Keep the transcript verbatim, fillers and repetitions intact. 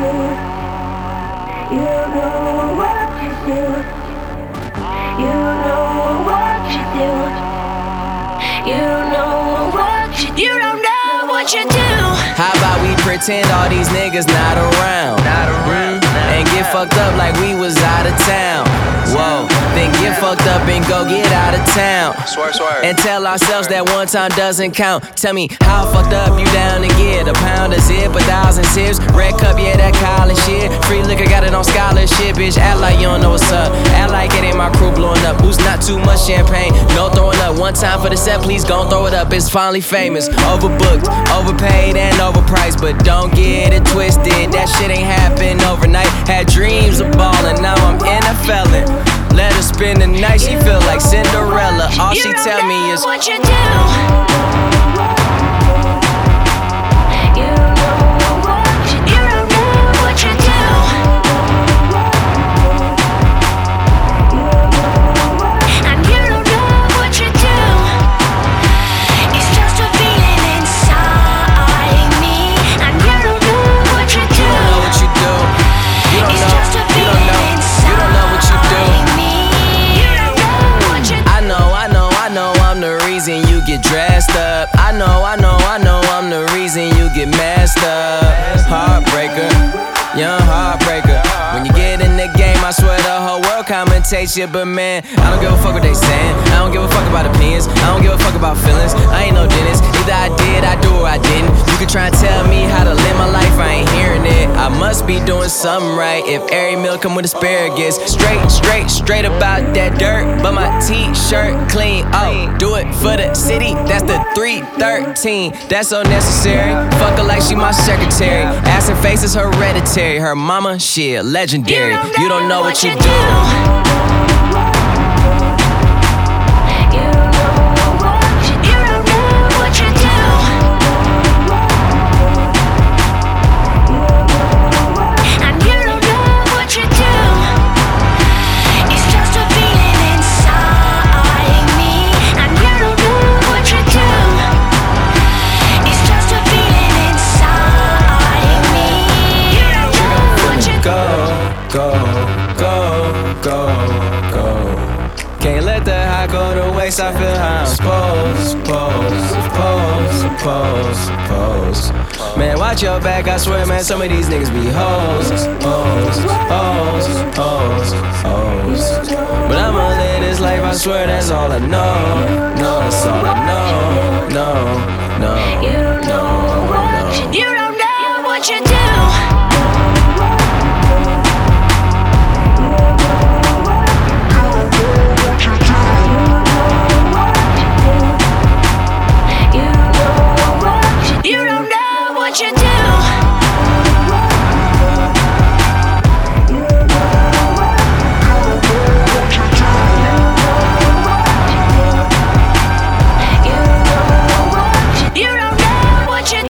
You know what you do. You know what you do. You know what you do. You don't know what you do. How about we pretend all these niggas not around? Not around. Mm, and get fucked up like we was out of town. Whoa, then get fucked up and go get out of town. Swear, swear. And tell ourselves that one time doesn't count. Tell me how fucked up you down to get a pound of zip, a thousand sips. Red cup, yeah, that college shit. Free liquor, got it on scholarship, bitch. Act like you don't know what's up. Act like it ain't my crew blowing up. Who's not too much champagne? No throwing up. One time for the set, please gon' throw it up. It's finally famous. Overbooked, overpaid, and overpriced. But don't get it twisted. That shit ain't happen overnight. Had dreams of ballin', now I'm in a felon. Let her spend the night, she feel like Cinderella. All she tell me is what you do. You know what you do. You don't know what you do. And you don't know what you do. It's just a feeling inside me. And you don't know what you do. You don't know what you do. You don't It's know. just a You don't feeling know. inside You don't know what you do. me. You don't know what you do. I know, I know, I know I'm the reason you get dressed up. I know, I know, I know I'm the reason you get messed up. Heartbreaker, young heartbreaker. When you get in the game, I swear the whole world commentates you. But man, I don't give a fuck what they saying. I don't give a fuck about opinions. I don't give a fuck about feelings. I ain't no dentist. Either I did, I do, or I didn't. You can try and tell me how to live my life, I ain't hearing it. I must be doing something right if every meal come with asparagus. Straight, straight, straight about that dirt. But my t-shirt clean. Oh, do it for the city. That's the three thirteen. That's so necessary. Fuck her like she my secretary. Ass and face is hereditary. Her mama, shit, legendary. You don't know what you do. You know what you do. You don't know what you do. And you don't know what you do. It's just a feeling inside me. And you don't know what you do. It's just a feeling inside me. You don't know what you do. Go, go, go, go, go. Can't let the high go to waste. I feel how I'm supposed, supposed, supposed, supposed, supposed. Man, watch your back. I swear, man, some of these niggas be hoes, hoes, hoes, hoes, hoes. But I'ma live this life. I swear that's all I know. No, that's all I know.